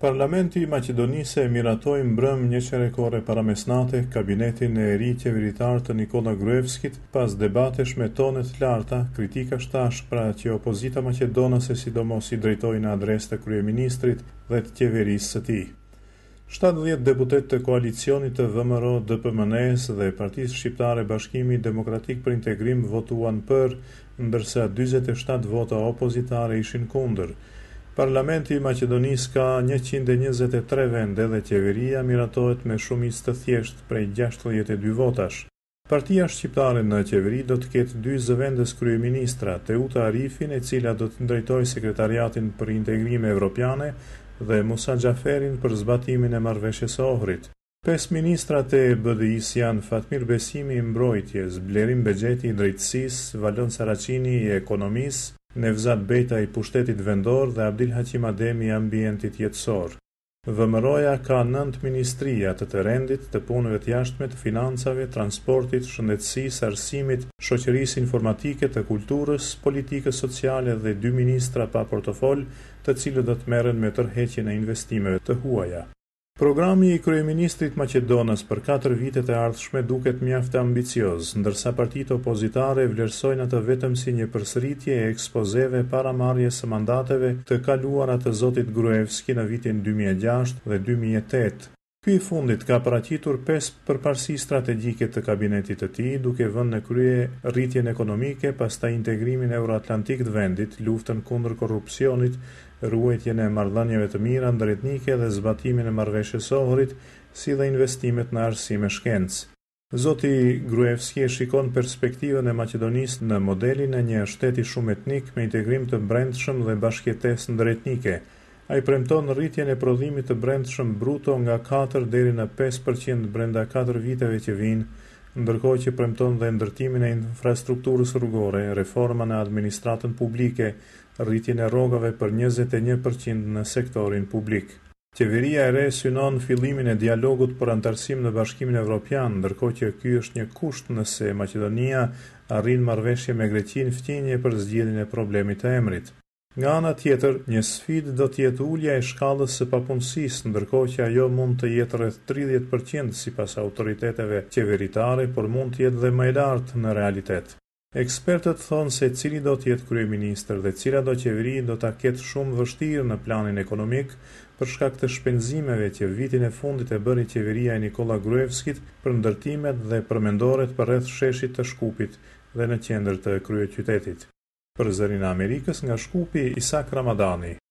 Parlamenti i Maqedonisë e miratoi mbrëm një qerekore paramesnate kabinetin e ri qeveritar të Nikola Gruevskit pas debatesh me tone të larta, kritika shtash pra që opozita maqedonase sidomos i drejtojnë në adresë të kryeministrit dhe të qeverisë së tij. 70 deputet të koalicionit të VMRO DPMNE-s dhe Partisë Shqiptare Bashkimi Demokratik për Integrim votuan për, ndërsa 47 vota opozitare ishin kundër. Parlamenti i Maqedonisë ka 123 vende dhe qeveria miratohet me shumicë të thjeshtë prej 62 votash. Partia shqiptare në qeveri do të ketë 2 zëvendës kryeministra, Teuta Arifin, e cila do të ndërtojë sekretariatin për integrime evropiane, dhe Musa Xhaferin për zbatimin e marrëveshjes së Ohrit. 5 ministrat e BDI-s janë Fatmir Besimi i mbrojtjes, Blerim Bexheti i drejtësisë, Valon Saraqini i ekonomisë, Nevzat Bejta i pushtetit vendor dhe Abdil Haqim Ademi i ambientit jetësor. VMRO-ja ka 9 ministria të rendit, të punëve të jashtme, të financave, transportit, shëndetësisë, arsimit, shoqërisë informatike, të kulturës, politikës sociale dhe 2 ministra pa portofol, të cilët do të merren me tërheqjen e investimeve të huaja. Programi i kryeministrit maqedonës për 4 vitet e ardhshme duket mjaft ambicioz, ndërsa partitë opozitare vlerësojnë atë vetëm si një përsëritje e ekspozeve para marrjes së mandateve të kaluara të zotit Gruevski në vitin 2006 dhe 2008. Ky i fundit ka paraqitur 5 përparësi strategjike të kabinetit të tij, duke vënë në krye rritjen ekonomike, pastaj integrimin euroatlantik të vendit, luftën kundër korrupsionit, ruajtjen e marrëdhënieve të mira ndëretnike dhe zbatimin e marrëveshjes së Ohrit, si dhe investimet në arsim e shkencë. Zoti Gruevski e shikon perspektivën e Maqedonisë në modelin e një shteti shumë etnik me integrim të brendshëm dhe bashkëjetesë ndëretnike. Ai premton rritjen e prodhimit të brendshëm bruto nga 4 deri në 5% brenda 4 viteve që vijnë, ndërkohë që premton dhe ndërtimin e infrastrukturës rrugore, reforma në administratën publike, rritjen e rrogave për 21% në sektorin publik. Qeveria e re synon fillimin e dialogut për antarësim në Bashkimin Evropian, ndërkohë që ky është një kusht nëse Maqedonia arrin marrëveshje me Greqinë fqinje për zgjedhjen e problemit të emrit. Nga ana tjetër, një sfidë do të jetë ulja e shkallës së papunësisë, ndërkohë që ajo mund të jetë rreth 30% sipas autoriteteve qeveritare, por mund të jetë dhe më e lartë në realitet. Ekspertët thonë se cili do të jetë kryeministër dhe cila do qeveri do ta ketë shumë vështirë në planin ekonomik për shkak të shpenzimeve që vitin e fundit e bëri qeveria e Nikola Gruevskit për ndërtimet dhe përmendoret për rreth sheshit të Shkupit dhe në qendër të kryeqytetit. Për Zërin e Amerikës nga Shkupi, Isak Ramadani.